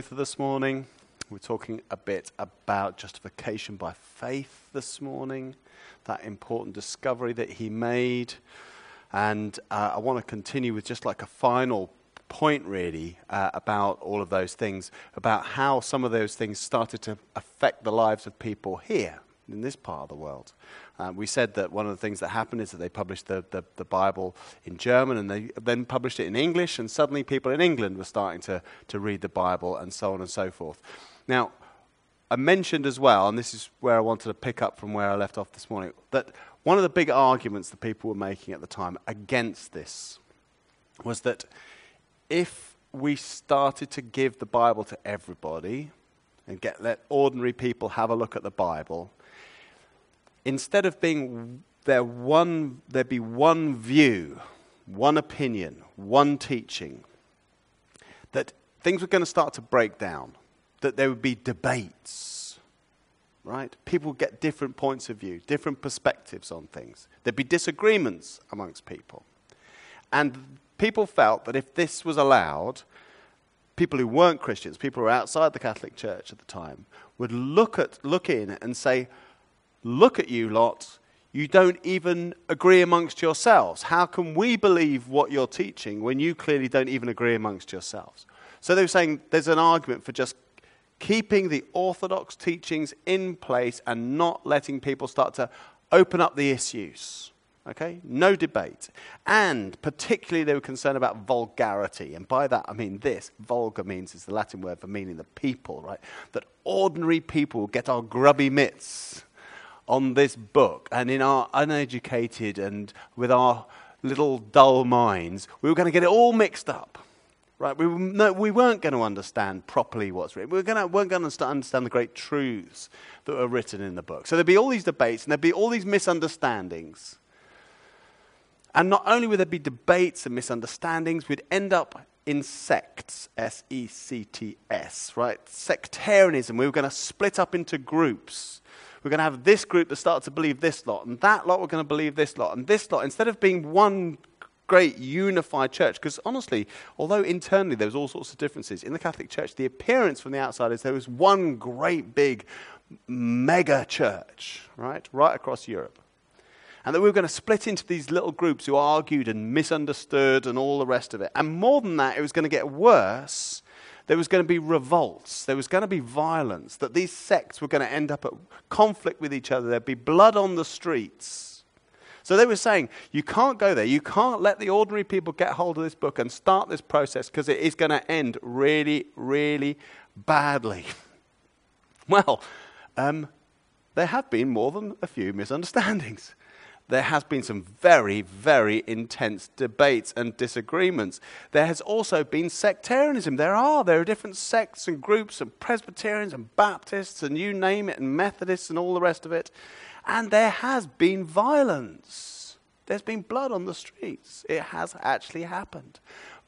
This morning. We're talking a bit about justification by faith this morning, that important discovery that he made. And I want to continue with just like a final point really about all of those things, about how some of those things started to affect the lives of people here in this part of the world. We said that one of the things that happened is that they published the Bible in German and they then published it in English, and suddenly people in England were starting to read the Bible and so on and so forth. Now, I mentioned as well, and this is where I wanted to pick up from where I left off this morning, that one of the big arguments that people were making at the time against this was that if we started to give the Bible to everybody and let ordinary people have a look at the Bible, instead of being there'd be one view, one opinion, one teaching, that things were going to start to break down, that there would be debates, right? People would get different points of view, different perspectives on things. There'd be disagreements amongst people. And people felt that if this was allowed, people who weren't Christians, people who were outside the Catholic Church at the time, would look in and say, look at you lot, you don't even agree amongst yourselves. How can we believe what you're teaching when you clearly don't even agree amongst yourselves? So they were saying there's an argument for just keeping the orthodox teachings in place and not letting people start to open up the issues. Okay? No debate. And particularly they were concerned about vulgarity. And by that I mean this. Vulgar means is the Latin word for meaning the people, right? That ordinary people get our grubby mitts on this book, and in our uneducated and with our little dull minds, we were going to get it all mixed up, right? We weren't going to understand properly what's written. We weren't going to understand the great truths that were written in the book. So there'd be all these debates, and there'd be all these misunderstandings. And not only would there be debates and misunderstandings, we'd end up in sects, S-E-C-T-S, right? Sectarianism. We were going to split up into groups. We're going to have this group that starts to believe this lot, and that lot we're going to believe this lot, and this lot, instead of being one great unified church. Because honestly, although internally there was all sorts of differences, in the Catholic Church, the appearance from the outside is there was one great big mega church, right across Europe. And that we were going to split into these little groups who argued and misunderstood and all the rest of it. And more than that, it was going to get worse. There was going to be revolts. There was going to be violence. That these sects were going to end up at conflict with each other. There'd be blood on the streets. So they were saying, you can't go there. You can't let the ordinary people get hold of this book and start this process because it is going to end really, really badly. Well, there have been more than a few misunderstandings. There has been some very, very intense debates and disagreements. There has also been sectarianism. There are different sects and groups and Presbyterians and Baptists and you name it, and Methodists and all the rest of it. And there has been violence. There's been blood on the streets. It has actually happened.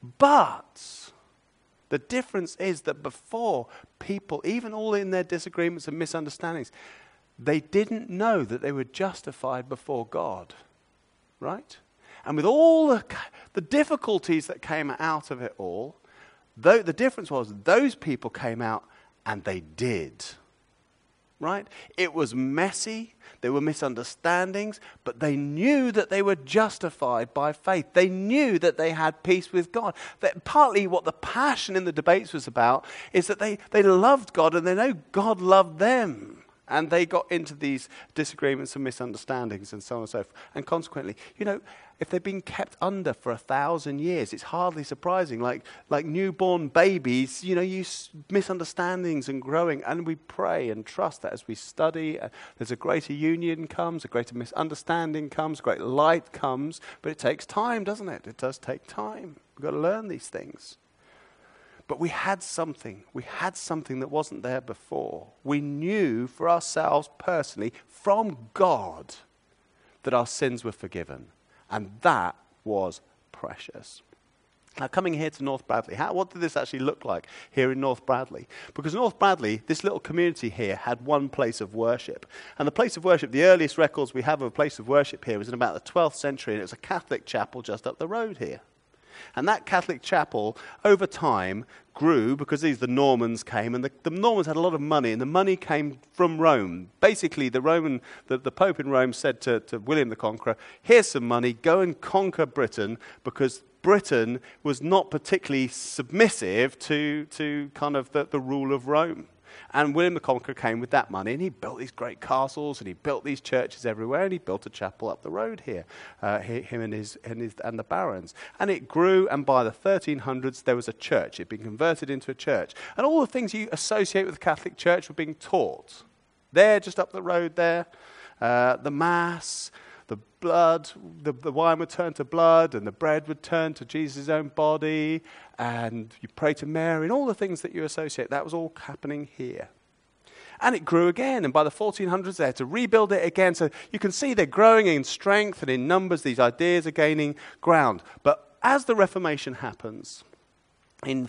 But the difference is that before, people, even all in their disagreements and misunderstandings, they didn't know that they were justified before God, right? And with all the difficulties that came out of it all, the difference was those people came out and they did, right? It was messy, there were misunderstandings, but they knew that they were justified by faith. They knew that they had peace with God. That partly what the passion in the debates was about is that they loved God and they know God loved them. And they got into these disagreements and misunderstandings and so on and so forth. And consequently, if they've been kept for 1,000 years, it's hardly surprising. Like newborn babies, misunderstandings and growing. And we pray and trust that as we study, there's a greater union comes, a greater misunderstanding comes, great light comes. But it takes time, doesn't it? It does take time. We've got to learn these things. But we had something that wasn't there before. We knew for ourselves personally from God that our sins were forgiven. And that was precious. Now, coming here to North Bradley, what did this actually look like here in North Bradley? Because North Bradley, this little community here, had one place of worship. And the place of worship, the earliest records we have of a place of worship here was in about the 12th century, and it was a Catholic chapel just up the road here. And that Catholic chapel, over time, grew because the Normans came, and the Normans had a lot of money, and the money came from Rome. Basically, the Pope in Rome said to William the Conqueror, here's some money, go and conquer Britain, because Britain was not particularly submissive to kind of the rule of Rome. And William the Conqueror came with that money, and he built these great castles, and he built these churches everywhere, and he built a chapel up the road here, him and the barons. And it grew, and by the 1300s, there was a church. It had been converted into a church. And all the things you associate with the Catholic Church were being taught. There, just up the road there, the Mass, the blood, the wine would turn to blood, and the bread would turn to Jesus' own body, and you pray to Mary, and all the things that you associate, that was all happening here. And it grew again, and by the 1400s they had to rebuild it again. So you can see they're growing in strength and in numbers. These ideas are gaining ground. But as the Reformation happens, in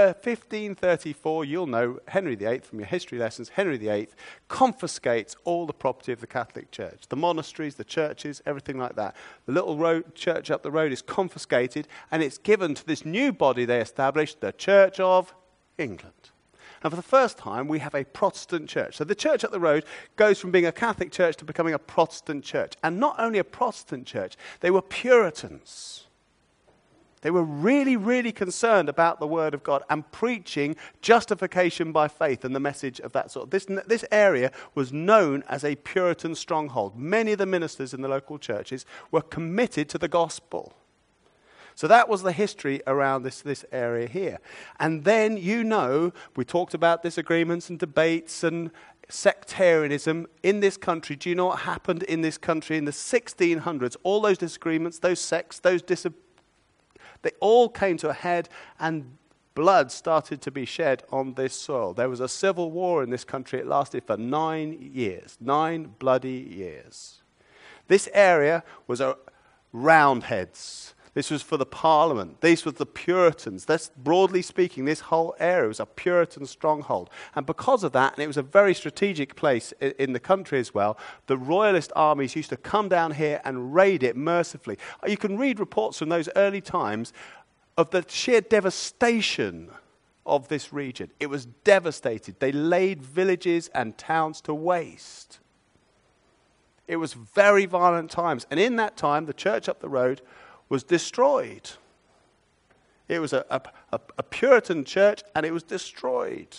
1534, you'll know Henry VIII from your history lessons. Henry VIII confiscates all the property of the Catholic Church. The monasteries, the churches, everything like that. The little church up the road is confiscated, and it's given to this new body they established, the Church of England. And for the first time, we have a Protestant church. So the church up the road goes from being a Catholic church to becoming a Protestant church. And not only a Protestant church, they were Puritans. They were really, really concerned about the Word of God and preaching justification by faith and the message of that sort. This area was known as a Puritan stronghold. Many of the ministers in the local churches were committed to the gospel. So that was the history around this area here. And then, we talked about disagreements and debates and sectarianism in this country. Do you know what happened in this country in the 1600s? All those disagreements, those sects, they all came to a head, and blood started to be shed on this soil. There was a civil war in this country. It lasted for 9 years, 9 bloody years. This area was a Roundheads. This was for the Parliament. These were the Puritans. That's, broadly speaking, this whole area was a Puritan stronghold. And because of that, and it was a very strategic place in the country as well, the royalist armies used to come down here and raid it mercifully. You can read reports from those early times of the sheer devastation of this region. It was devastated. They laid villages and towns to waste. It was very violent times. And in that time, the church up the road was destroyed. It was a Puritan church, and it was destroyed.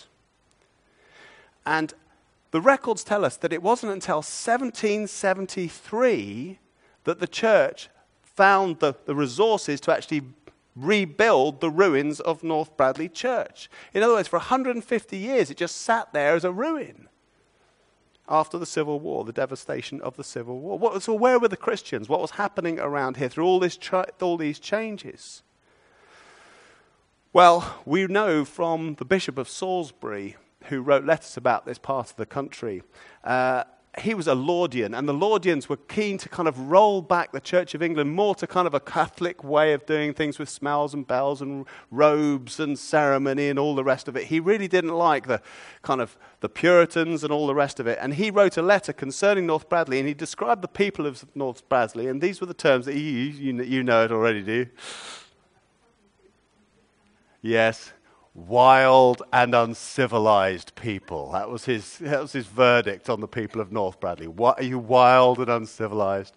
And the records tell us that it wasn't until 1773 that the church found the resources to actually rebuild the ruins of North Bradley Church. In other words, for 150 years, it just sat there as a ruin. After the Civil War, the devastation of the Civil War. So where were the Christians? What was happening around here through all these changes? Well, we know from the Bishop of Salisbury, who wrote letters about this part of the country, he was a Laudian, and the Laudians were keen to kind of roll back the Church of England more to kind of a Catholic way of doing things with smells and bells and robes and ceremony and all the rest of it. He really didn't like the Puritans and all the rest of it. And he wrote a letter concerning North Bradley, and he described the people of North Bradley, and these were the terms that he used. You know it already, do you? Yes. Wild and uncivilized people. That was his verdict on the people of North Bradley. What are you, wild and uncivilized?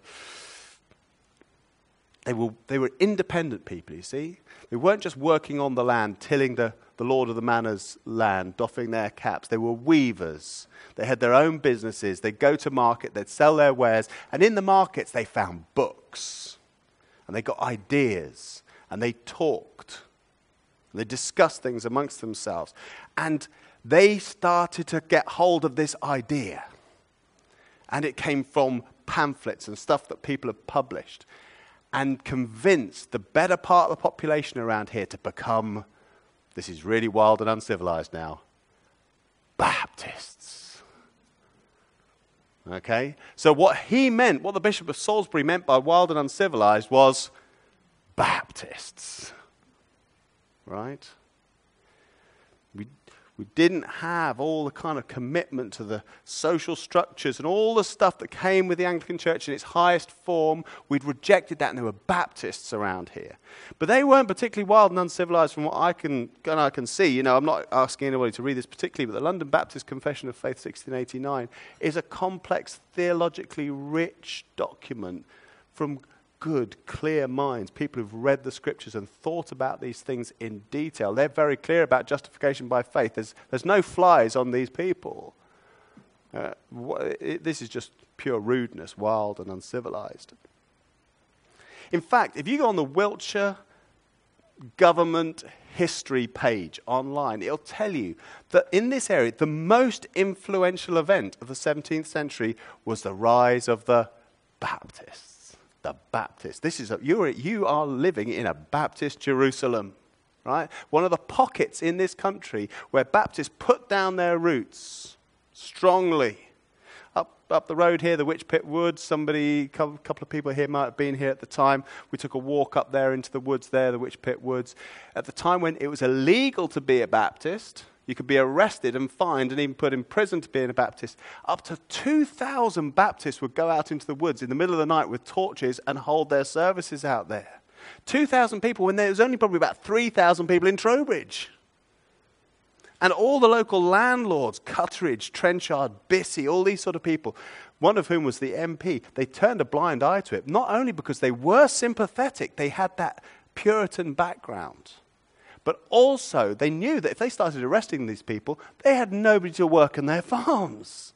They were independent people, you see. They weren't just working on the land, tilling the Lord of the Manor's land, doffing their caps. They were weavers. They had their own businesses. They'd go to market, they'd sell their wares, and in the markets they found books. And they got ideas, and they talked. They discussed things amongst themselves. And they started to get hold of this idea. And it came from pamphlets and stuff that people have published. And convinced the better part of the population around here to become, this is really wild and uncivilized now, Baptists. Okay? So what the Bishop of Salisbury meant by wild and uncivilized was Baptists. Right? We didn't have all the kind of commitment to the social structures and all the stuff that came with the Anglican Church in its highest form. We'd rejected that, and there were Baptists around here. But they weren't particularly wild and uncivilized from what I can see. You know, I'm not asking anybody to read this particularly, but the London Baptist Confession of Faith, 1689, is a complex, theologically rich document from good, clear minds, people who've read the scriptures and thought about these things in detail. They're very clear about justification by faith. There's no flies on these people. This is just pure rudeness, wild and uncivilized. In fact, if you go on the Wiltshire government history page online, it'll tell you that in this area, the most influential event of the 17th century was the rise of the Baptists. The Baptists. You are living in a Baptist Jerusalem, right? One of the pockets in this country where Baptists put down their roots strongly. Up the road here, the Witchpit Woods. A couple of people here might have been here at the time. We took a walk up there into the woods there, the Witchpit Woods. At the time when it was illegal to be a Baptist, you could be arrested and fined and even put in prison to being a Baptist. Up to 2,000 Baptists would go out into the woods in the middle of the night with torches and hold their services out there. 2,000 people when there was only probably about 3,000 people in Trowbridge. And all the local landlords, Cutteridge, Trenchard, Bissey, all these sort of people, one of whom was the MP, they turned a blind eye to it, not only because they were sympathetic, they had that Puritan background, but also they knew that if they started arresting these people, they had nobody to work in their farms.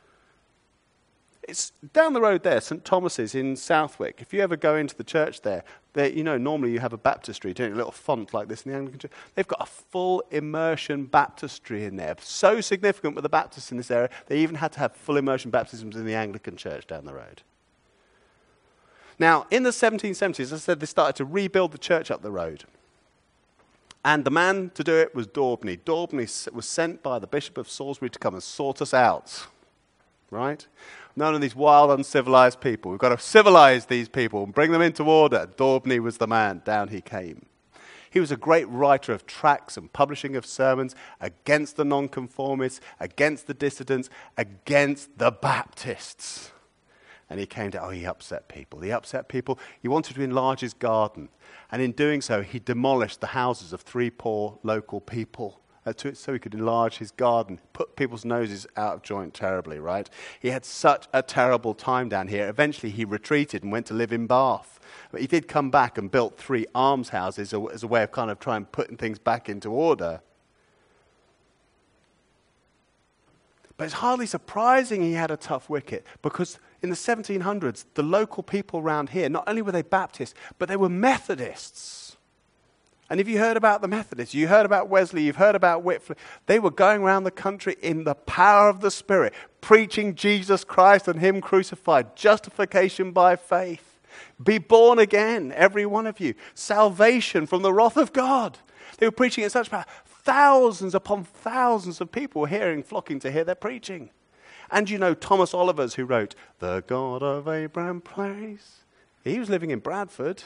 It's down the road there, St. Thomas's in Southwick. If you ever go into the church there, normally you have a baptistry, don't you? A little font like this in the Anglican Church. They've got a full immersion baptistry in there. So significant with the Baptists in this area, they even had to have full immersion baptisms in the Anglican Church down the road. Now, in the 1770s, as I said, they started to rebuild the church up the road. And the man to do it was Daubney. Daubney was sent by the Bishop of Salisbury to come and sort us out. Right? None of these wild, uncivilized people. We've got to civilize these people and bring them into order. Daubney was the man. Down he came. He was a great writer of tracts and publishing of sermons against the nonconformists, against the dissidents, against the Baptists. And he came to, he upset people. He upset people. He wanted to enlarge his garden. And in doing so, he demolished the houses of 3 poor local people. So he could enlarge his garden, put people's noses out of joint terribly, right? He had such a terrible time down here. Eventually he retreated and went to live in Bath. But he did come back and built 3 almshouses as a way of kind of trying putting things back into order. But it's hardly surprising he had a tough wicket, because in the 1700s, the local people around here, not only were they Baptists, but they were Methodists. And if you heard about the Methodists, you heard about Wesley, you've heard about Whitfield, they were going around the country in the power of the Spirit, preaching Jesus Christ and Him crucified, justification by faith. Be born again, every one of you. Salvation from the wrath of God. They were preaching in such power. Thousands upon thousands of people were flocking to hear their preaching. And you know Thomas Olivers, who wrote, "The God of Abraham Place." He was living in Bradford.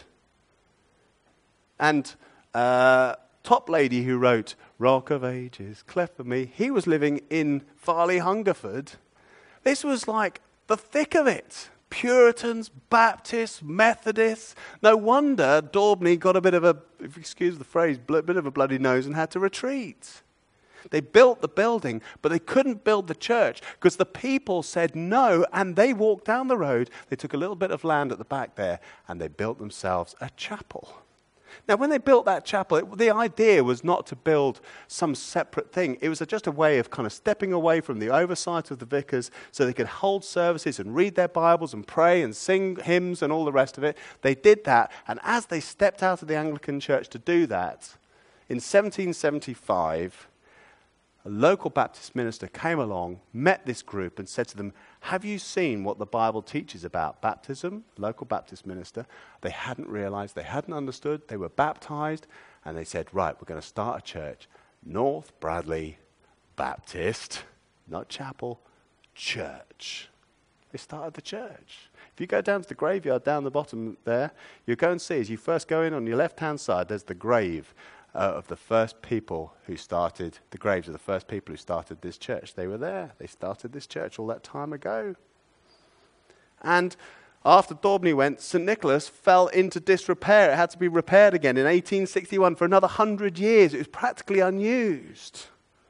And Toplady, who wrote "Rock of Ages, cleft for me," he was living in Farley, Hungerford. This was like the thick of it. Puritans, Baptists, Methodists. No wonder Daubney got a bit of a, if you excuse the phrase, bit of a bloody nose and had to retreat. They built the building, but they couldn't build the church because the people said no, and they walked down the road. They took a little bit of land at the back there, and they built themselves a chapel. Now, when they built that chapel, the idea was not to build some separate thing. It was just a way of kind of stepping away from the oversight of the vicars so they could hold services and read their Bibles and pray and sing hymns and all the rest of it. They did that, and as they stepped out of the Anglican Church to do that, in 1775, a local Baptist minister came along, met this group, and said to them, "Have you seen what the Bible teaches about baptism?" Local Baptist minister. They hadn't realized, they hadn't understood, they were baptized, and they said, "Right, we're going to start a church. North Bradley Baptist, not chapel, church." They started the church. If you go down to the graveyard down the bottom there, you'll go and see, as you first go in on your left-hand side, there's the grave. of the first people who started, the graves of the first people who started this church. They were there. They started this church all that time ago. And after Daubney went, St. Nicholas fell into disrepair. It had to be repaired again in 1861 for another 100 years. It was practically unused.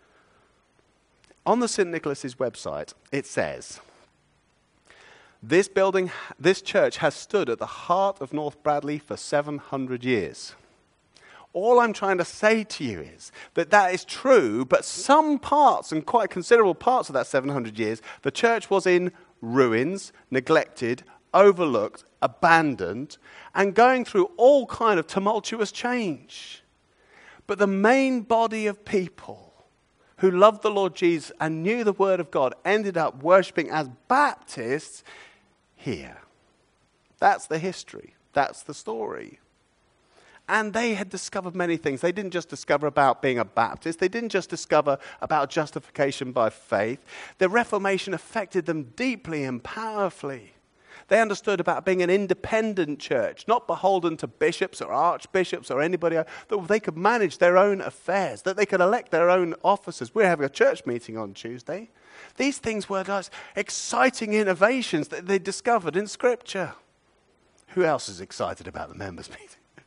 On the St. Nicholas's website, it says, this church has stood at the heart of North Bradley for 700 years. All I'm trying to say to you is that is true, but some parts, and quite considerable parts of that 700 years, the church was in ruins, neglected, overlooked, abandoned, and going through all kind of tumultuous change. But the main body of people who loved the Lord Jesus and knew the Word of God ended up worshipping as Baptists here. That's the history. That's the story. And they had discovered many things. They didn't just discover about being a Baptist. They didn't just discover about justification by faith. The Reformation affected them deeply and powerfully. They understood about being an independent church, not beholden to bishops or archbishops or anybody else, that they could manage their own affairs, that they could elect their own officers. We're having a church meeting on Tuesday. These things were those exciting innovations that they discovered in Scripture. Who else is excited about the members' meeting?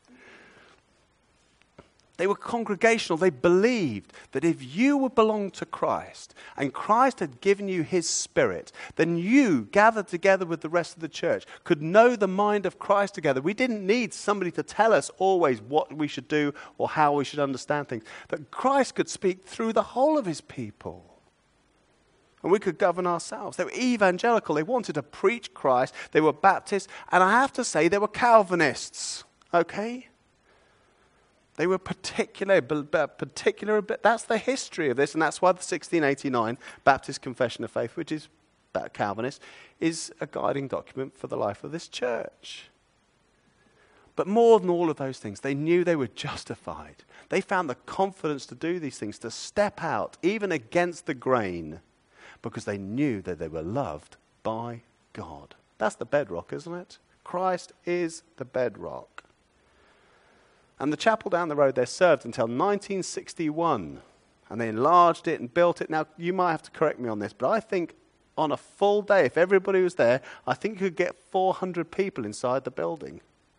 They were congregational. They believed that if you belonged to Christ and Christ had given you his Spirit, then you, gathered together with the rest of the church, could know the mind of Christ together. We didn't need somebody to tell us always what we should do or how we should understand things. That Christ could speak through the whole of his people. And we could govern ourselves. They were evangelical. They wanted to preach Christ. They were Baptists. And I have to say, they were Calvinists. Okay? They were particular, that's the history of this, and that's why the 1689 Baptist Confession of Faith, which is Calvinist, is a guiding document for the life of this church. But more than all of those things, they knew they were justified. They found the confidence to do these things, to step out, even against the grain, because they knew that they were loved by God. That's the bedrock, isn't it? Christ is the bedrock. And the chapel down the road there served until 1961. And they enlarged it and built it. Now, you might have to correct me on this, but I think on a full day, if everybody was there, I think you could get 400 people inside the building.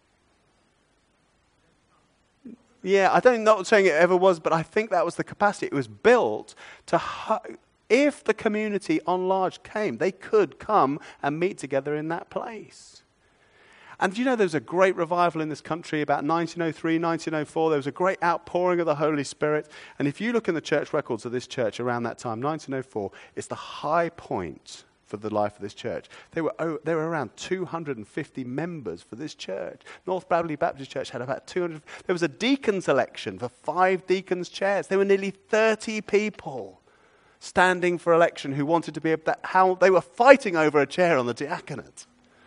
Yeah, I'm not saying it ever was, but I think that was the capacity. It was built to, if the community on large came, they could come and meet together in that place. And do you know there was a great revival in this country about 1903, 1904. There was a great outpouring of the Holy Spirit. And if you look in the church records of this church around that time, 1904, it's the high point for the life of this church. There were around 250 members for this church. North Bradley Baptist Church had about 200. There was a deacons election for 5 deacons' chairs. There were nearly 30 people standing for election who wanted to be how they were fighting over a chair on the diaconate.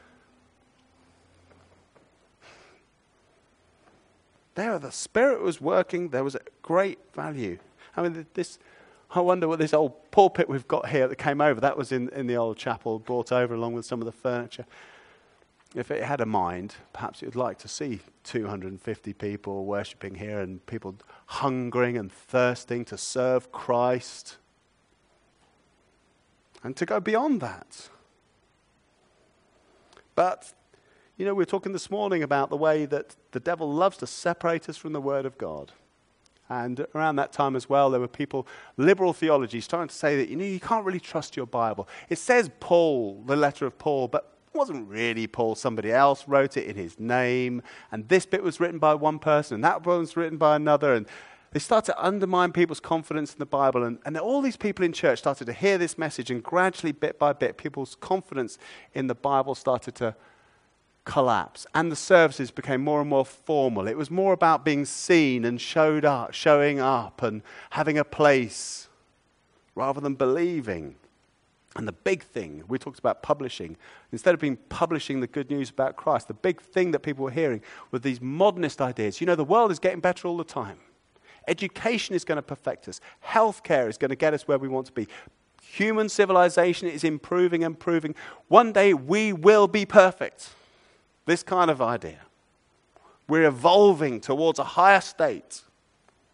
There, the Spirit was working. There was a great value. I mean, I wonder what this old pulpit we've got here that came over, that was in the old chapel, brought over along with some of the furniture. If it had a mind, perhaps it would like to see 250 people worshipping here and people hungering and thirsting to serve Christ. And to go beyond that. But you know, we were talking this morning about the way that the devil loves to separate us from the Word of God. And around that time as well, there were people, liberal theology, starting to say that, you can't really trust your Bible. It says Paul, the letter of Paul, but it wasn't really Paul. Somebody else wrote it in his name. And this bit was written by one person, and that one was written by another. And they started to undermine people's confidence in the Bible. And all these people in church started to hear this message, and gradually, bit by bit, people's confidence in the Bible started to collapse, and the services became more and more formal. It was more about being seen and showing up and having a place rather than believing. And the big thing, we talked about publishing. Instead of publishing the good news about Christ, the big thing that people were hearing were these modernist ideas. The world is getting better all the time. Education is going to perfect us. Healthcare is going to get us where we want to be. Human civilization is improving and improving. One day we will be perfect. This kind of idea. We're evolving towards a higher state.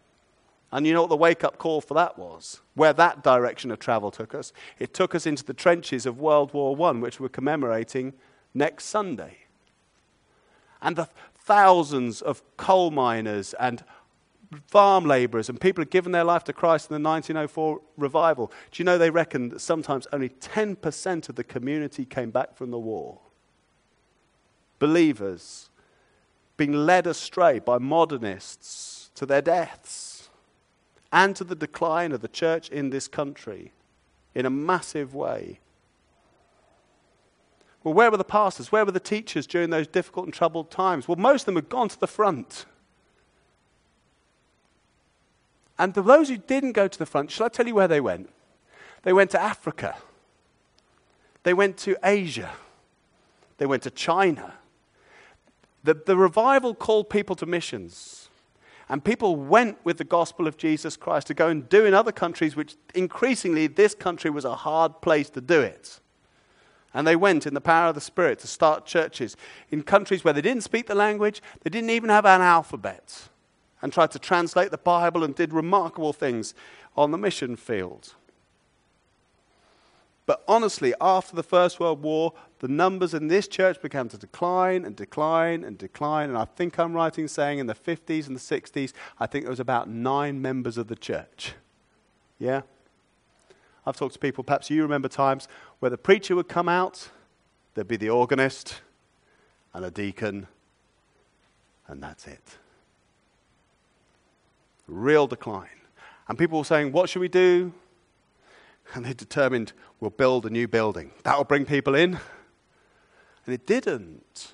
And you know what the wake-up call for that was? Where that direction of travel took us? It took us into the trenches of World War I, which we're commemorating next Sunday. And the thousands of coal miners and farm labourers and people who had given their life to Christ in the 1904 revival. Do you know they reckon that sometimes only 10% of the community came back from the war? Believers being led astray by modernists to their deaths and to the decline of the church in this country in a massive way. Well, where were the pastors? Where were the teachers during those difficult and troubled times? Well, most of them had gone to the front. And for those who didn't go to the front, shall I tell you where they went? They went to Africa. They went to Asia. They went to China. The revival called people to missions. And people went with the gospel of Jesus Christ to go and do in other countries, which increasingly this country was a hard place to do it. And they went in the power of the Spirit to start churches in countries where they didn't speak the language, they didn't even have an alphabet, and tried to translate the Bible and did remarkable things on the mission field. But honestly, after the First World War, the numbers in this church began to decline and decline and decline. And I think I'm right in saying in the 50s and the 60s, I think there was about 9 members of the church. Yeah? I've talked to people, perhaps you remember times where the preacher would come out, there'd be the organist and a deacon, and that's it. Real decline. And people were saying, what should we do? And they determined, we'll build a new building. That'll bring people in. And it didn't.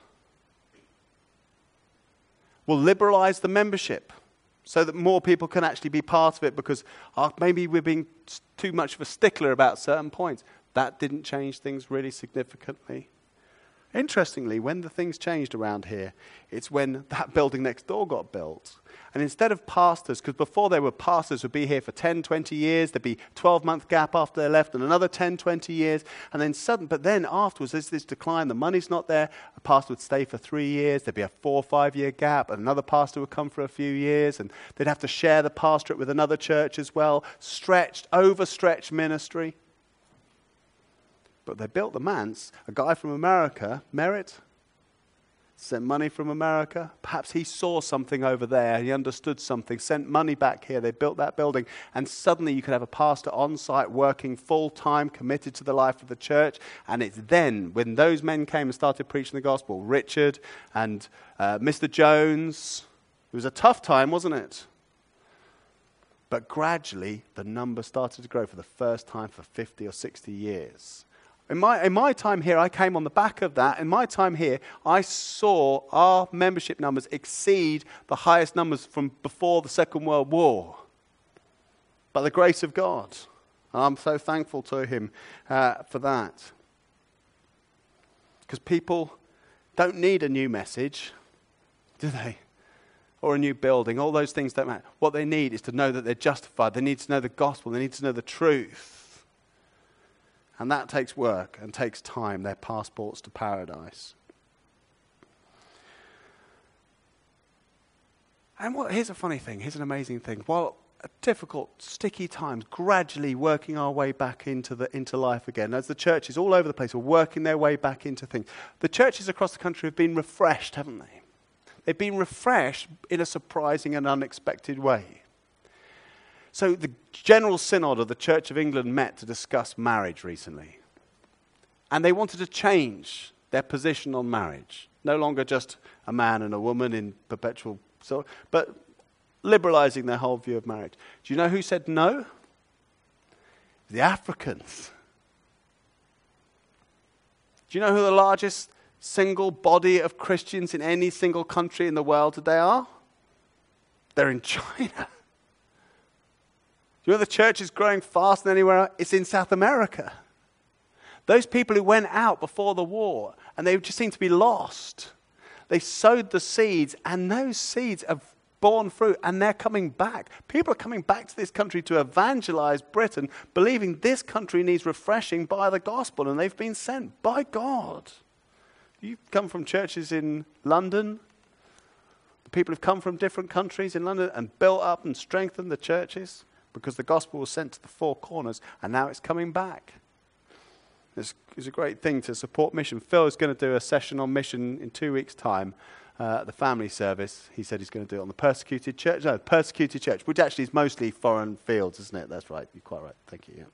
We'll liberalize the membership so that more people can actually be part of it because maybe we're being too much of a stickler about certain points. That didn't change things really significantly. Interestingly, when the things changed around here, it's when that building next door got built. And instead of pastors, because before they were pastors would be here for 10, 20 years, there'd be a 12-month gap after they left and another 10, 20 years, and then but then afterwards there's this decline, the money's not there, a pastor would stay for 3 years, there'd be a 4 or 5 year gap, and another pastor would come for a few years, and they'd have to share the pastorate with another church as well, overstretched ministry. But they built the manse. A guy from America, Merritt, sent money from America. Perhaps he saw something over there. He understood something, sent money back here. They built that building. And suddenly you could have a pastor on site working full-time, committed to the life of the church. And it's then, when those men came and started preaching the gospel, Richard and Mr. Jones, it was a tough time, wasn't it? But gradually, the number started to grow for the first time for 50 or 60 years. In my time here, I came on the back of that. In my time here, I saw our membership numbers exceed the highest numbers from before the Second World War. By the grace of God. I'm so thankful to him for that. Because people don't need a new message, do they? Or a new building. All those things don't matter. What they need is to know that they're justified. They need to know the gospel. They need to know the truth. And that takes work and takes time. They're passports to paradise. And here's a funny thing. Here's an amazing thing. While difficult, sticky times, gradually working our way back into life again, as the churches all over the place are working their way back into things, the churches across the country have been refreshed, haven't they? They've been refreshed in a surprising and unexpected way. So the General Synod of the Church of England met to discuss marriage recently. And they wanted to change their position on marriage. No longer just a man and a woman in perpetual, but liberalizing their whole view of marriage. Do you know who said no? The Africans. Do you know who the largest single body of Christians in any single country in the world today are? They're in China. Do you know the church is growing faster than anywhere else? It's in South America. Those people who went out before the war and they just seemed to be lost. They sowed the seeds and those seeds have borne fruit and they're coming back. People are coming back to this country to evangelize Britain, believing this country needs refreshing by the gospel and they've been sent by God. You come from churches in London, the people who've come from different countries in London and built up and strengthened the churches because the gospel was sent to the four corners, and now it's coming back. It's a great thing to support mission. Phil is going to do a session on mission in 2 weeks' time, the family service. He said he's going to do it on the persecuted church, which actually is mostly foreign fields, isn't it? That's right. You're quite right. Thank you. Yeah.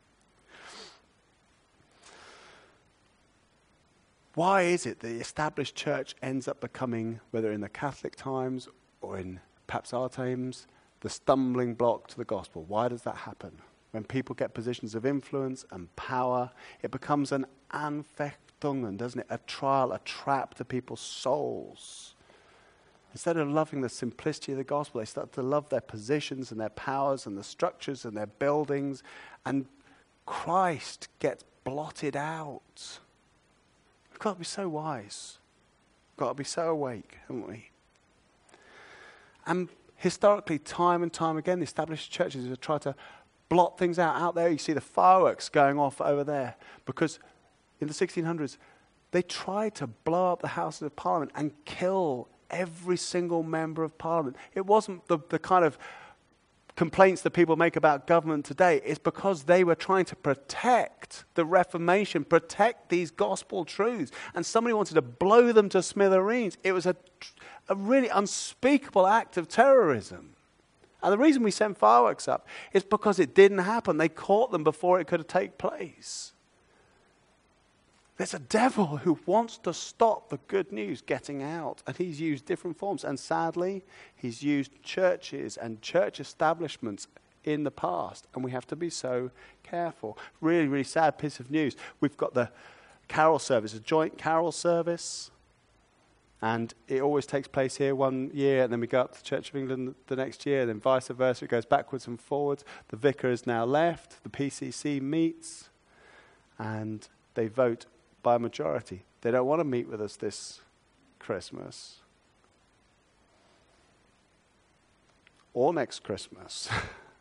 Why is it the established church ends up becoming, whether in the Catholic times or in perhaps our times, the stumbling block to the gospel? Why does that happen? When people get positions of influence and power, it becomes an Anfechtungen, doesn't it? A trial, a trap to people's souls. Instead of loving the simplicity of the gospel, they start to love their positions and their powers and the structures and their buildings, and Christ gets blotted out. We've got to be so wise. We've got to be so awake, haven't we? And historically, time and time again, the established churches have tried to blot things out there. You see the fireworks going off over there, because in the 1600s, they tried to blow up the Houses of Parliament and kill every single member of Parliament. It wasn't the kind of complaints that people make about government today. It's because they were trying to protect the Reformation, protect these gospel truths, and somebody wanted to blow them to smithereens. It was a really unspeakable act of terrorism. And the reason we send fireworks up is because it didn't happen. They caught them before it could have taken place. There's a devil who wants to stop the good news getting out, and he's used different forms. And sadly, he's used churches and church establishments in the past, and we have to be so careful. Really, really sad piece of news. We've got the carol service, a joint carol service, and it always takes place here 1 year, and then we go up to the Church of England the next year, and then vice versa. It goes backwards and forwards. The vicar has now left. The PCC meets, and they vote by a majority. They don't want to meet with us this Christmas or next Christmas.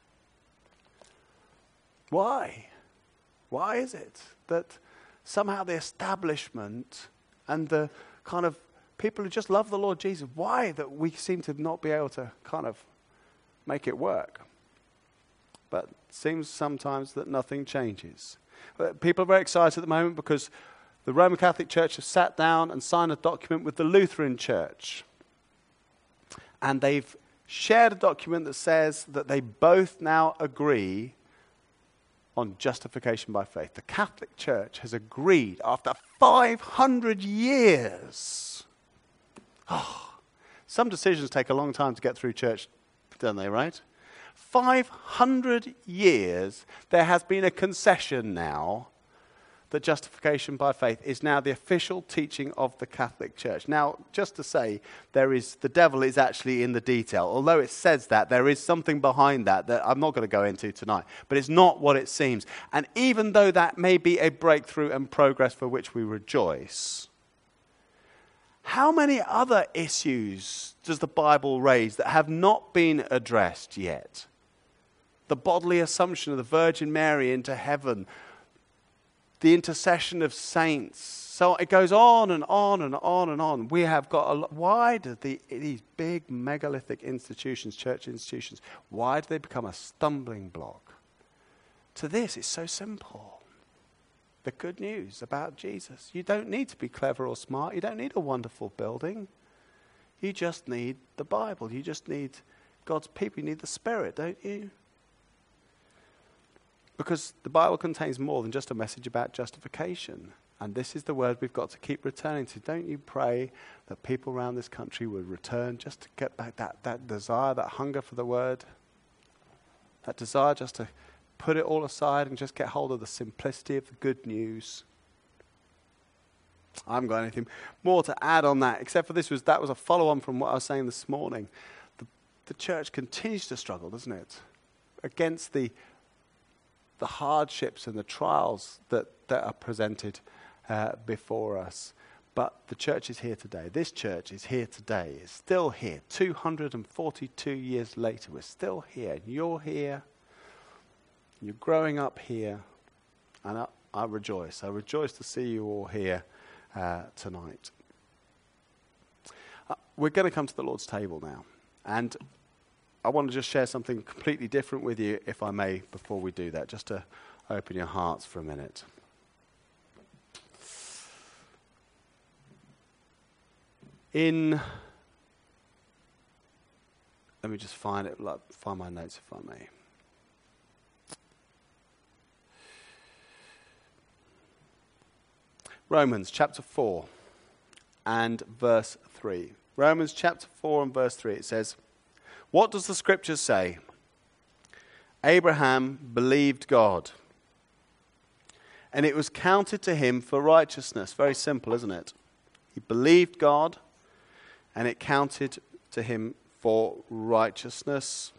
Why? Why is it that somehow the establishment and the kind of people who just love the Lord Jesus, why that we seem to not be able to kind of make it work? But it seems sometimes that nothing changes. People are very excited at the moment because the Roman Catholic Church has sat down and signed a document with the Lutheran Church. And they've shared a document that says that they both now agree on justification by faith. The Catholic Church has agreed after 500 years. Some decisions take a long time to get through church, don't they, right? 500 years, there has been a concession now that justification by faith is now the official teaching of the Catholic Church. Now, just to say, the devil is actually in the detail. Although it says that, there is something behind that I'm not going to go into tonight. But it's not what it seems. And even though that may be a breakthrough and progress for which we rejoice, how many other issues does the Bible raise that have not been addressed yet? The bodily assumption of the Virgin Mary into heaven, the intercession of saints. So it goes on and on and on and on. We have got a lot. Why do these big megalithic institutions, church institutions, why do they become a stumbling block to this? It's so simple. The good news about Jesus. You don't need to be clever or smart. You don't need a wonderful building. You just need the Bible. You just need God's people. You need the Spirit, don't you? Because the Bible contains more than just a message about justification. And this is the word we've got to keep returning to. Don't you pray that people around this country would return just to get back that desire, that hunger for the word, that desire just to put it all aside and just get hold of the simplicity of the good news. I haven't got anything more to add on that, except for that was a follow-on from what I was saying this morning. The church continues to struggle, doesn't it? Against the hardships and the trials that are presented before us. But the church is here today. This church is here today. It's still here. 242 years later, we're still here. And you're here. You're growing up here. And I rejoice. I rejoice to see you all here tonight. we're going to come to the Lord's table now. And I want to just share something completely different with you, if I may, before we do that, just to open your hearts for a minute. Let me just find my notes, if I may. Romans chapter 4 and verse 3. Romans chapter 4 and verse 3, it says, "What does the scripture say? Abraham believed God, and it was counted to him for righteousness." Very simple, isn't it? He believed God, and it counted to him for righteousness.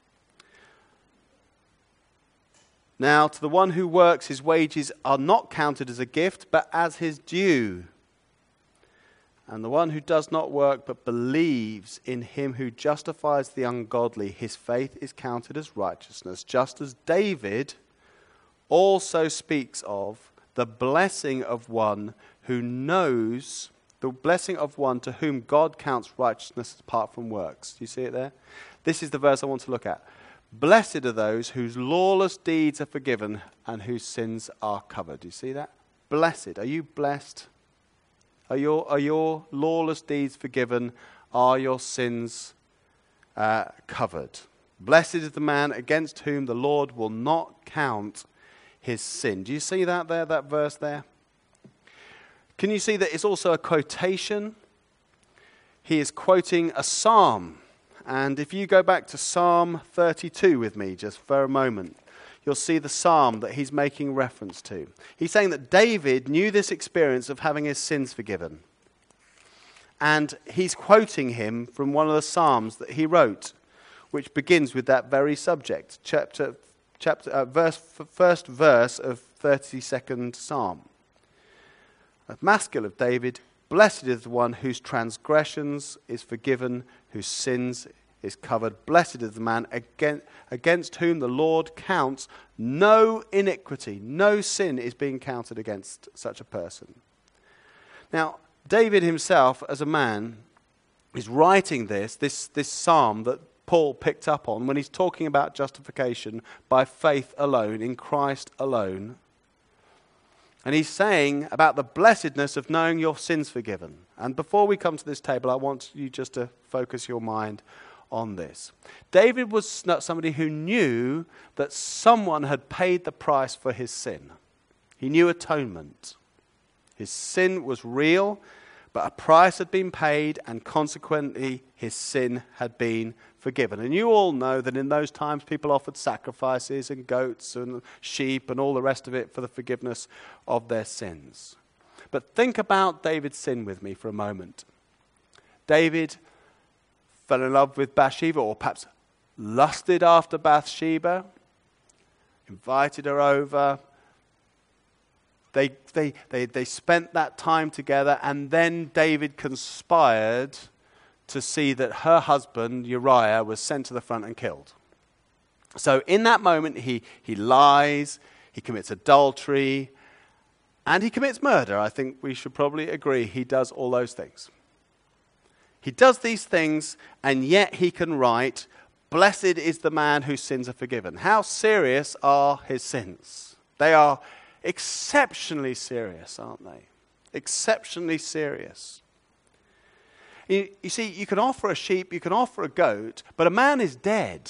Now, to the one who works, his wages are not counted as a gift, but as his due. And the one who does not work, but believes in him who justifies the ungodly, his faith is counted as righteousness, just as David also speaks of the blessing of one who knows, the blessing of one to whom God counts righteousness apart from works. Do you see it there? This is the verse I want to look at. Blessed are those whose lawless deeds are forgiven and whose sins are covered. Do you see that? Blessed. Are you blessed? Are your lawless deeds forgiven? Are your sins covered? Blessed is the man against whom the Lord will not count his sin. Do you see that there, that verse there? Can you see that it's also a quotation? He is quoting a psalm. And if you go back to Psalm 32 with me just for a moment, you'll see the psalm that he's making reference to. He's saying that David knew this experience of having his sins forgiven. And he's quoting him from one of the psalms that he wrote, which begins with that very subject, first verse of 32nd Psalm. A maskil of David, blessed is the one whose transgressions is forgiven, whose sins is covered. Blessed is the man against whom the Lord counts no iniquity. No sin is being counted against such a person. Now, David himself, as a man, is writing this psalm that Paul picked up on when he's talking about justification by faith alone, in Christ alone. And he's saying about the blessedness of knowing your sins forgiven. And before we come to this table, I want you just to focus your mind on this. David was not somebody who knew that someone had paid the price for his sin. He knew atonement. His sin was real, but a price had been paid, and consequently his sin had been forgiven. And you all know that in those times people offered sacrifices and goats and sheep and all the rest of it for the forgiveness of their sins. But think about David's sin with me for a moment. David fell in love with Bathsheba, or perhaps lusted after Bathsheba, invited her over. They spent that time together, and then David conspired to see that her husband, Uriah, was sent to the front and killed. So in that moment, he lies, he commits adultery, and he commits murder. I think we should probably agree he does all those things. He does these things, and yet he can write, blessed is the man whose sins are forgiven. How serious are his sins? They are exceptionally serious, aren't they? Exceptionally serious. You see, you can offer a sheep, you can offer a goat, but a man is dead.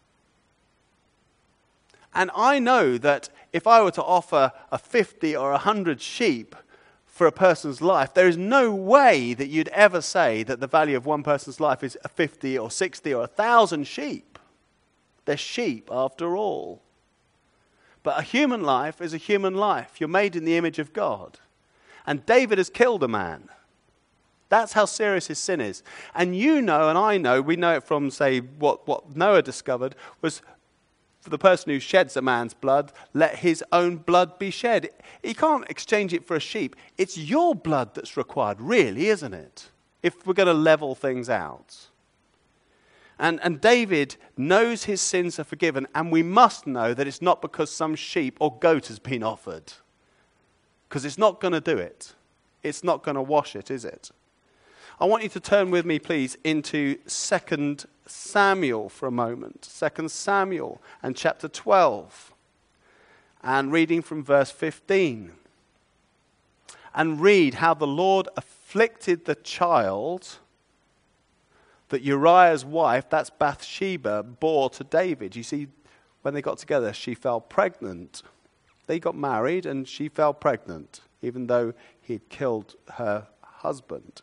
And I know that if I were to offer a 50 or 100 sheep for a person's life, there is no way that you'd ever say that the value of one person's life is a 50 or 60 or 1,000 sheep. They're sheep after all. But a human life is a human life. You're made in the image of God. And David has killed a man. That's how serious his sin is. And you know, and I know, we know it from, say, what Noah discovered was, for the person who sheds a man's blood, let his own blood be shed. He can't exchange it for a sheep. It's your blood that's required, really, isn't it? If we're going to level things out. And David knows his sins are forgiven, and we must know that it's not because some sheep or goat has been offered. Because it's not going to do it. It's not going to wash it, is it? I want you to turn with me, please, into 2 Samuel for a moment. 2 Samuel and chapter 12. And reading from verse 15. And read how the Lord afflicted the child that Uriah's wife, that's Bathsheba, bore to David. You see, when they got together, she fell pregnant. They got married and she fell pregnant, even though he'd killed her husband.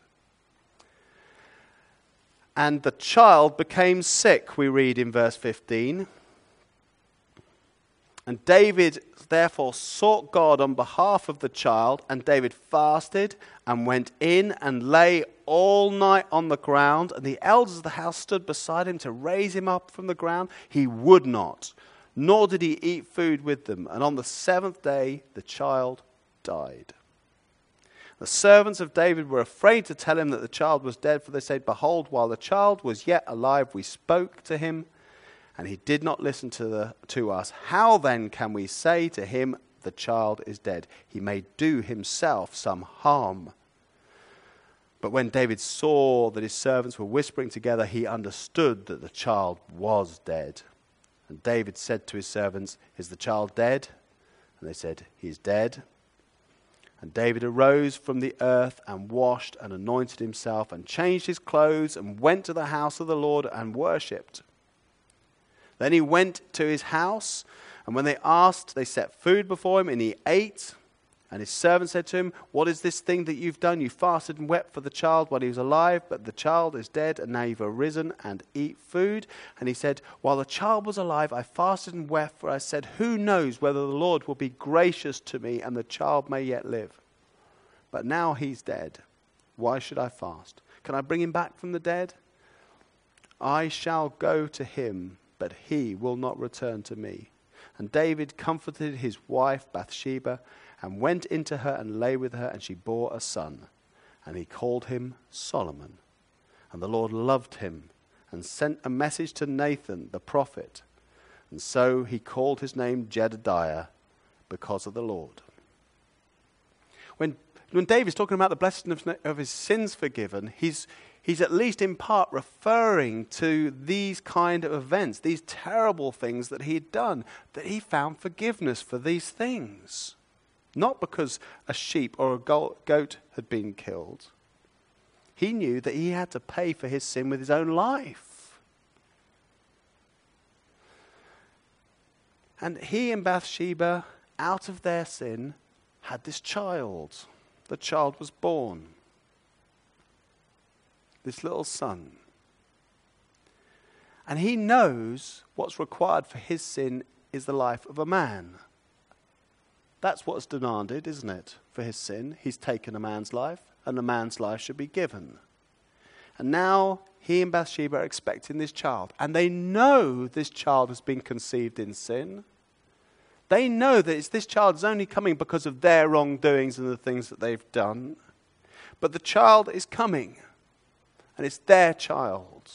And the child became sick, we read in verse 15. And David therefore sought God on behalf of the child, and David fasted and went in and lay all night on the ground, and the elders of the house stood beside him to raise him up from the ground. He would not, nor did he eat food with them. And on the 7th day, the child died. The servants of David were afraid to tell him that the child was dead, for they said, "Behold, while the child was yet alive, we spoke to him, and he did not listen to us. How then can we say to him, the child is dead? He may do himself some harm." But when David saw that his servants were whispering together, he understood that the child was dead. And David said to his servants, "Is the child dead?" And they said, "He is dead." And David arose from the earth and washed and anointed himself and changed his clothes and went to the house of the Lord and worshipped. Then he went to his house, and when they asked, they set food before him, and he ate. And his servant said to him, "What is this thing that you've done? You fasted and wept for the child while he was alive, but the child is dead, and now you've arisen and eat food." And he said, "While the child was alive, I fasted and wept, for I said, who knows whether the Lord will be gracious to me, and the child may yet live. But now he's dead. Why should I fast? Can I bring him back from the dead? I shall go to him, but he will not return to me." And David comforted his wife Bathsheba, and went into her and lay with her, and she bore a son. And he called him Solomon. And the Lord loved him, and sent a message to Nathan the prophet. And so he called his name Jedediah, because of the Lord. When David's talking about the blessing of his sins forgiven, he's at least in part referring to these kind of events, these terrible things that he had done, that he found forgiveness for these things. Not because a sheep or a goat had been killed. He knew that he had to pay for his sin with his own life. And he and Bathsheba, out of their sin, had this child. The child was born. This little son. And he knows what's required for his sin is the life of a man. That's what's demanded, isn't it, for his sin? He's taken a man's life, and a man's life should be given. And now he and Bathsheba are expecting this child. And they know this child has been conceived in sin. They know that this child is only coming because of their wrongdoings and the things that they've done. But the child is coming. And it's their child.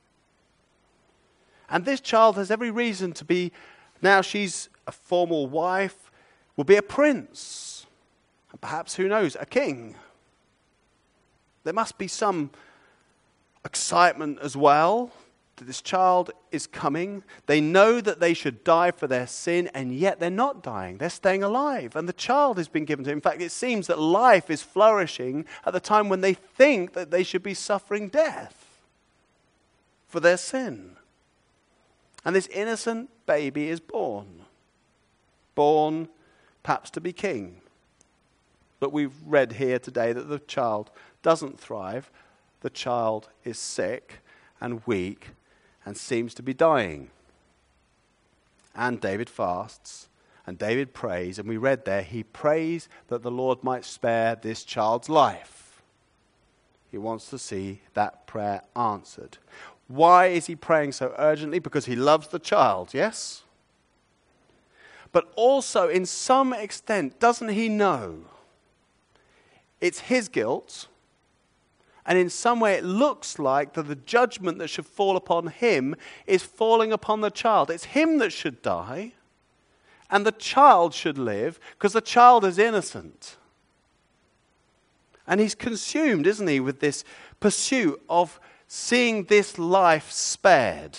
And this child has every reason to be, now she's a formal wife, will be a prince. And perhaps, who knows, a king. There must be some excitement as well that this child is coming. They know that they should die for their sin, and yet they're not dying. They're staying alive. And the child has been given to them. In fact, it seems that life is flourishing at the time when they think that they should be suffering death for their sin. And this innocent baby is born. Born perhaps to be king. But we've read here today that the child doesn't thrive. The child is sick and weak and seems to be dying. And David fasts, and David prays, and we read there, he prays that the Lord might spare this child's life. He wants to see that prayer answered. Why is he praying so urgently? Because he loves the child, yes? But also, in some extent, doesn't he know it's his guilt? And in some way it looks like that the judgment that should fall upon him is falling upon the child. It's him that should die, and the child should live, because the child is innocent. And he's consumed, isn't he, with this pursuit of seeing this life spared.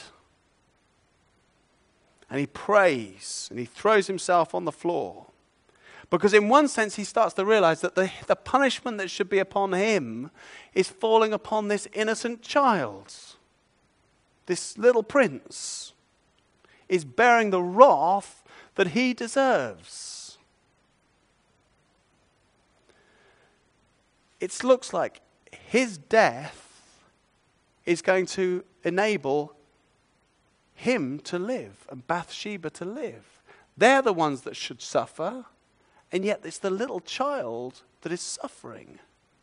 And he prays and he throws himself on the floor. Because in one sense he starts to realize that the punishment that should be upon him is falling upon this innocent child. This little prince is bearing the wrath that he deserves. It looks like his death is going to enable him to live and Bathsheba to live. They're the ones that should suffer, and yet it's the little child that is suffering.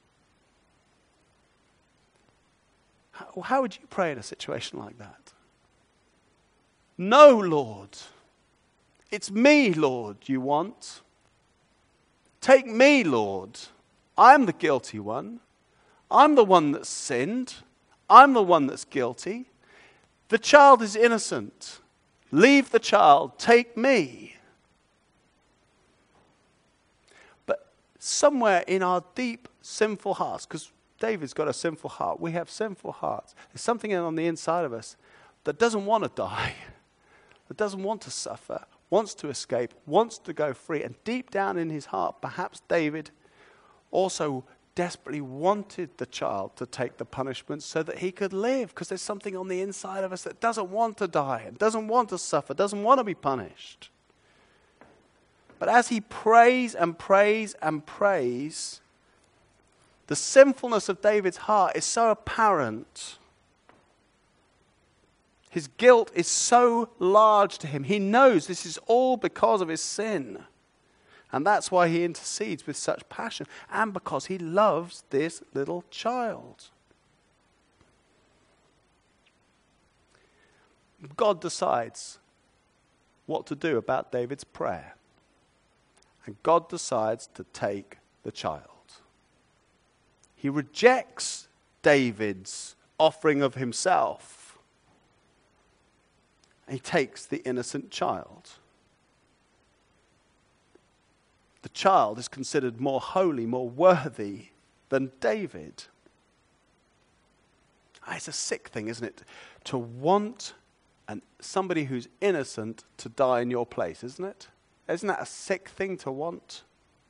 How would you pray in a situation like that? No, Lord. It's me, Lord, you want. Take me, Lord. I'm the guilty one. I'm the one that's sinned. I'm the one that's guilty. The child is innocent. Leave the child. Take me. But somewhere in our deep sinful hearts, because David's got a sinful heart. We have sinful hearts. There's something on the inside of us that doesn't want to die, that doesn't want to suffer, wants to escape, wants to go free. And deep down in his heart, perhaps David also desperately wanted the child to take the punishment so that he could live, because there's something on the inside of us that doesn't want to die and doesn't want to suffer, doesn't want to be punished. But as he prays and prays and prays, the sinfulness of David's heart is so apparent. His guilt is so large to him. He knows this is all because of his sin. And that's why he intercedes with such passion. And because he loves this little child. God decides what to do about David's prayer. And God decides to take the child. He rejects David's offering of himself. And he takes the innocent child. The child is considered more holy, more worthy than David. It's a sick thing, isn't it? To want somebody who's innocent to die in your place, isn't it? Isn't that a sick thing to want?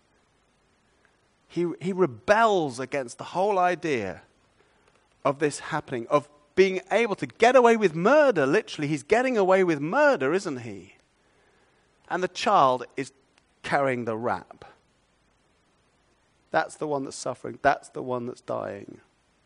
He rebels against the whole idea of this happening, of being able to get away with murder. Literally, he's getting away with murder, isn't he? And the child is carrying the rap. That's the one that's suffering. That's the one that's dying.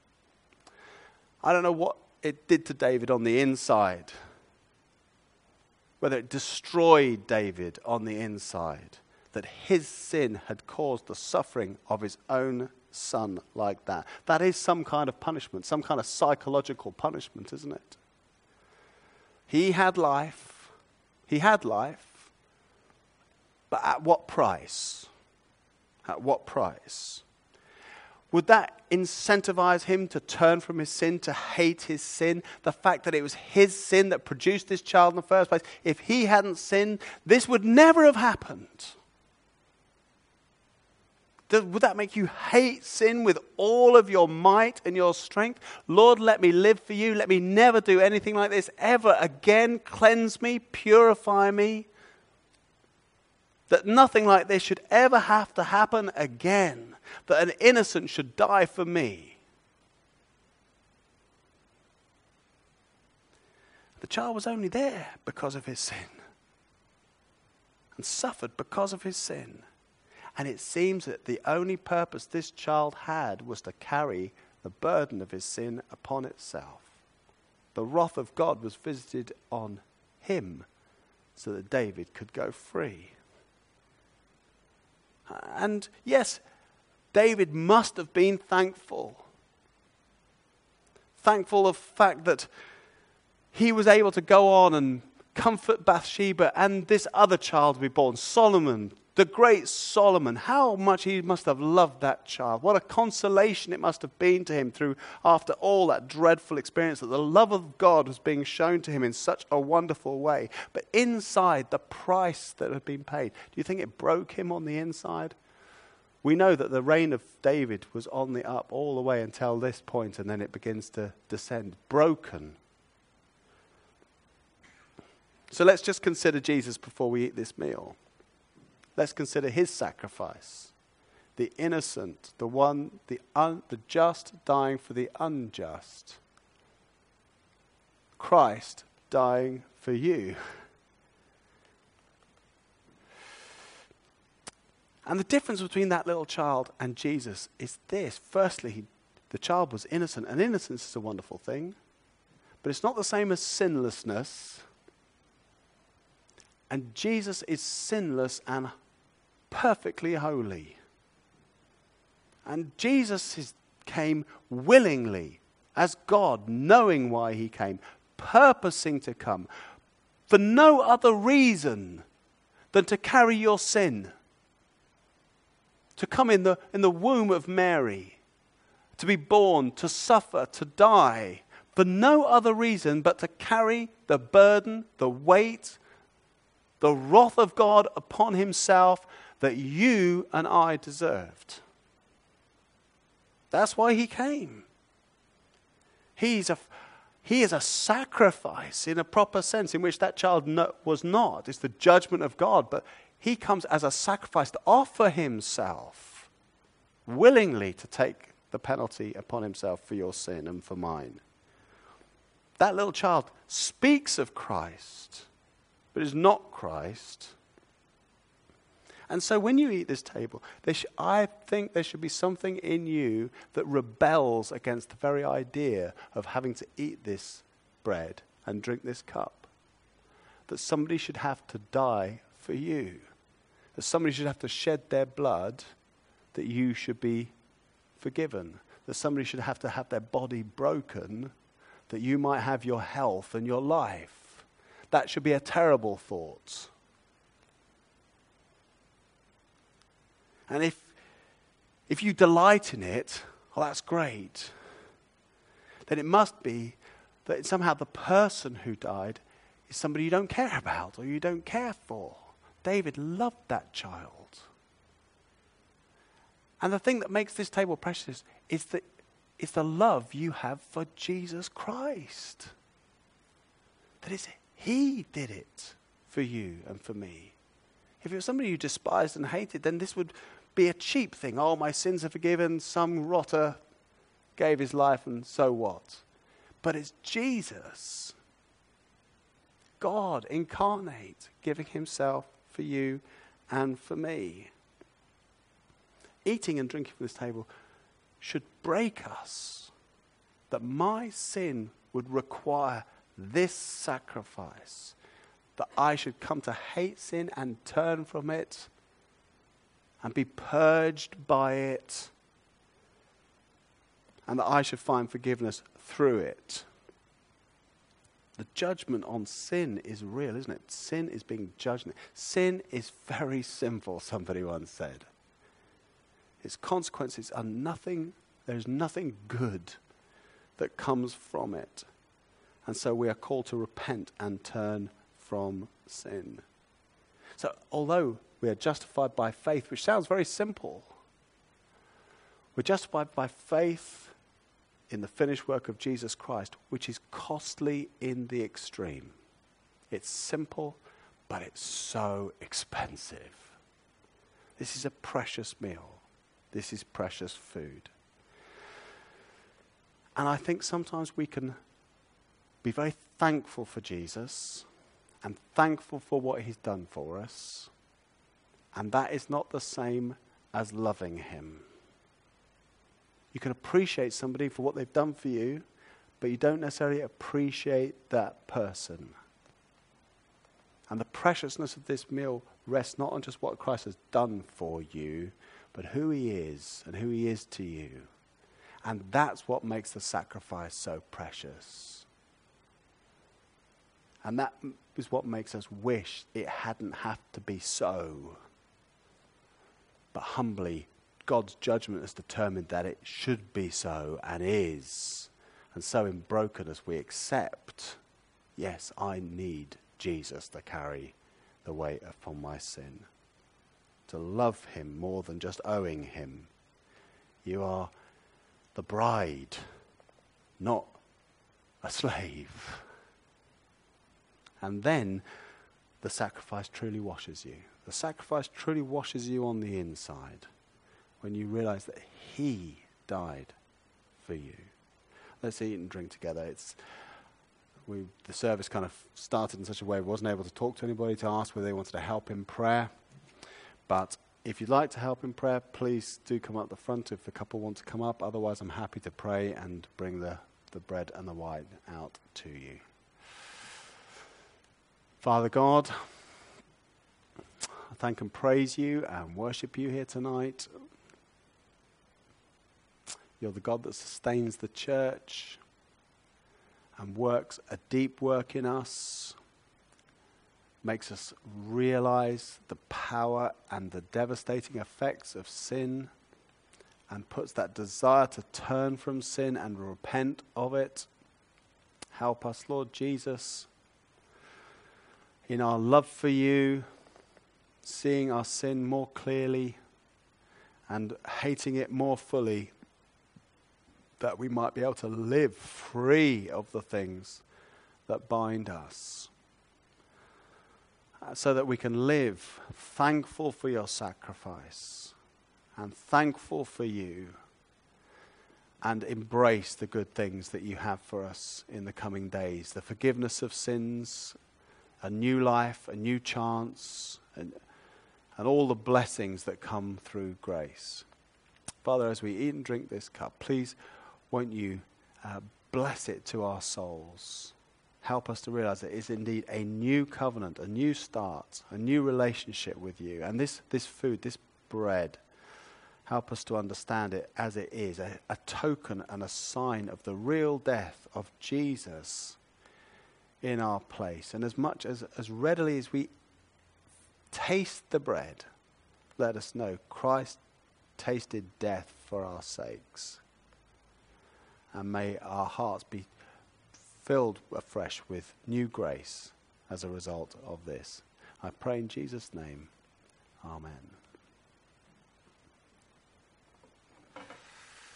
I don't know what it did to David on the inside. Whether it destroyed David on the inside. That his sin had caused the suffering of his own son like that. That is some kind of punishment, some kind of psychological punishment, isn't it? He had life. He had life. But at what price? At what price? Would that incentivize him to turn from his sin, to hate his sin? The fact that it was his sin that produced this child in the first place. If he hadn't sinned, this would never have happened. Would that make you hate sin with all of your might and your strength? Lord, let me live for you. Let me never do anything like this ever again. Cleanse me, purify me. That nothing like this should ever have to happen again. That an innocent should die for me. The child was only there because of his sin. And suffered because of his sin. And it seems that the only purpose this child had was to carry the burden of his sin upon itself. The wrath of God was visited on him so that David could go free. And yes, David must have been thankful. Thankful of the fact that he was able to go on and comfort Bathsheba and this other child to be born, Solomon. The great Solomon, how much he must have loved that child. What a consolation it must have been to him through, after all that dreadful experience, that the love of God was being shown to him in such a wonderful way. But inside, the price that had been paid, do you think it broke him on the inside? We know that the reign of David was on the up all the way until this point, and then it begins to descend, broken. So let's just consider Jesus before we eat this meal. Let's consider his sacrifice. The innocent, the one, the just dying for the unjust. Christ dying for you. And the difference between that little child and Jesus is this. Firstly, the child was innocent, and innocence is a wonderful thing. But it's not the same as sinlessness. And Jesus is sinless and perfectly holy. And Jesus came willingly as God, knowing why he came, purposing to come, for no other reason than to carry your sin. To come in the womb of Mary, to be born, to suffer, to die, for no other reason but to carry the burden, the weight, the wrath of God upon himself that you and I deserved. That's why he came. He is a sacrifice in a proper sense, in which that child was not. It's the judgment of God, but he comes as a sacrifice to offer himself willingly to take the penalty upon himself for your sin and for mine. That little child speaks of Christ, but is not Christ. And so when you eat this table, I think there should be something in you that rebels against the very idea of having to eat this bread and drink this cup. That somebody should have to die for you. That somebody should have to shed their blood that you should be forgiven. That somebody should have to have their body broken that you might have your health and your life. That should be a terrible thought. And if you delight in it, well, that's great. Then it must be that somehow the person who died is somebody you don't care about or you don't care for. David loved that child. And the thing that makes this table precious is the love you have for Jesus Christ. That is, he did it for you and for me. If it was somebody you despised and hated, then this would be a cheap thing. Oh, my sins are forgiven, some rotter gave his life, and so what? But it's Jesus, God incarnate, giving himself for you and for me. Eating and drinking from this table should break us, that my sin would require this sacrifice, that I should come to hate sin and turn from it and be purged by it, and that I should find forgiveness through it. The judgment on sin is real, isn't it? Sin is being judged. Sin is very sinful, somebody once said. Its consequences are nothing, there's nothing good that comes from it. And so we are called to repent and turn from sin. So although we are justified by faith, which sounds very simple, we're justified by faith in the finished work of Jesus Christ, which is costly in the extreme. It's simple, but it's so expensive. This is a precious meal. This is precious food. And I think sometimes we can be very thankful for Jesus and thankful for what he's done for us. And that is not the same as loving him. You can appreciate somebody for what they've done for you, but you don't necessarily appreciate that person. And the preciousness of this meal rests not on just what Christ has done for you, but who he is and who he is to you. And that's what makes the sacrifice so precious. And that is what makes us wish it hadn't have to be so. But humbly, God's judgment has determined that it should be so and is. And so in brokenness we accept, yes, I need Jesus to carry the weight upon my sin. to love him more than just owing him. You are the bride, not a slave. And then the sacrifice truly washes you. The sacrifice truly washes you on the inside when you realize that he died for you. Let's eat and drink together. The service kind of started in such a way we wasn't able to talk to anybody to ask whether they wanted to help in prayer. But if you'd like to help in prayer, please do come up the front if the couple want to come up. Otherwise, I'm happy to pray and bring the bread and the wine out to you. Father God, I thank and praise you and worship you here tonight. You're the God that sustains the church and works a deep work in us, makes us realize the power and the devastating effects of sin, and puts that desire to turn from sin and repent of it. Help us, Lord Jesus, in our love for you, seeing our sin more clearly and hating it more fully, that we might be able to live free of the things that bind us, so that we can live thankful for your sacrifice and thankful for you, and embrace the good things that you have for us in the coming days, the forgiveness of sins, a new life, a new chance, and all the blessings that come through grace. Father, as we eat and drink this cup, please won't you bless it to our souls. Help us to realize it is indeed a new covenant, a new start, a new relationship with you. And this food, this bread, help us to understand it as it is, a token and a sign of the real death of Jesus in our place. And as much as readily as we taste the bread, let us know Christ tasted death for our sakes. And may our hearts be filled afresh with new grace as a result of this. I pray in Jesus' name. Amen.